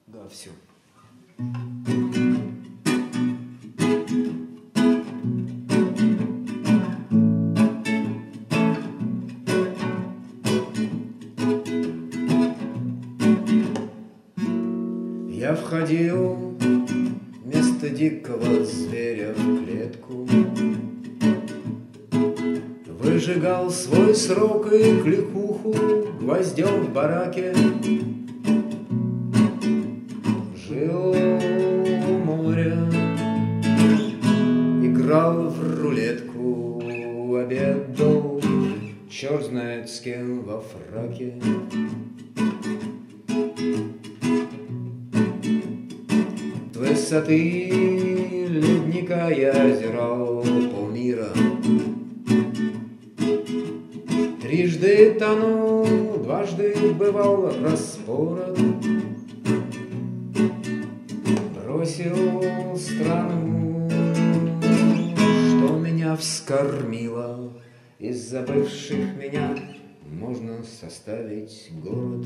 Да, все. Я входил вместо дикого зверя в клетку, выжигал свой срок и кликуху гвоздем в бараке. Жил у моря, играл в рулетку, обедал черт знает с кем во фраке. С высоты ледника я озирал полмира. Трижды тонул, дважды бывал распорот. Бросил страну, что меня вскормило. Из забывших меня можно составить город.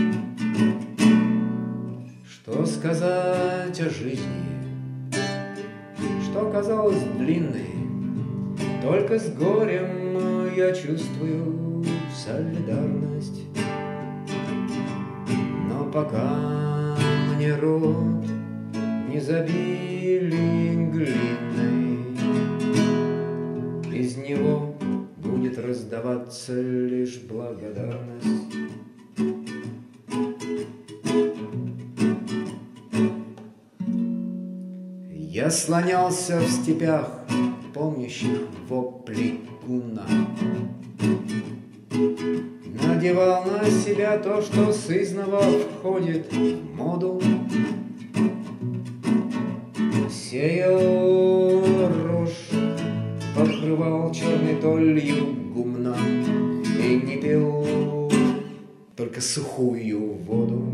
Что сказать о жизни, что казалось длинной, только с горем я чувствую солидарность. Но пока мне рот не забили глиной, из него будет раздаваться лишь благодарность. Я слонялся в степях, помнящих вопли гунна, надевал на себя то, что сызнова входит в моду, сеял рожь, покрывал черной толью гумна и не пил только сухую воду.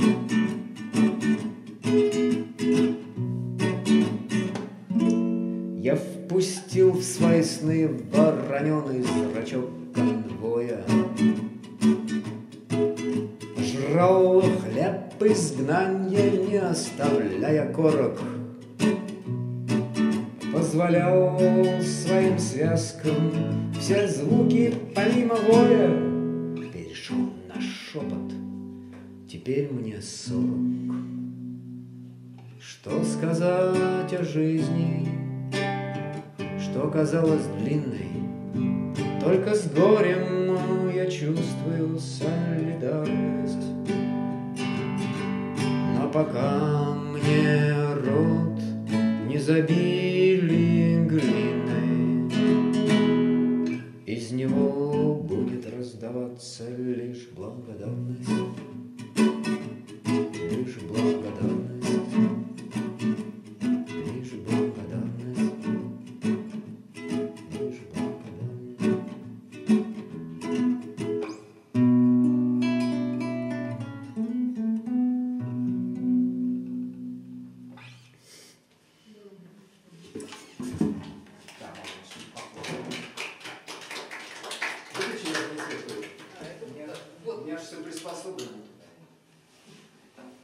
Я впустил в свои сны вороненый зрачок конвоя, жрал хлеб изгнанья, не оставляя корок, позволял своим связкам все звуки помимо воя. Перешел на шепот, теперь мне 40. Что сказать о жизни, что казалось длинной, только с горем я чувствую солидарность. Но пока мне рот не забили глиной, из него будет раздаваться лишь благодарность, лишь благодарность.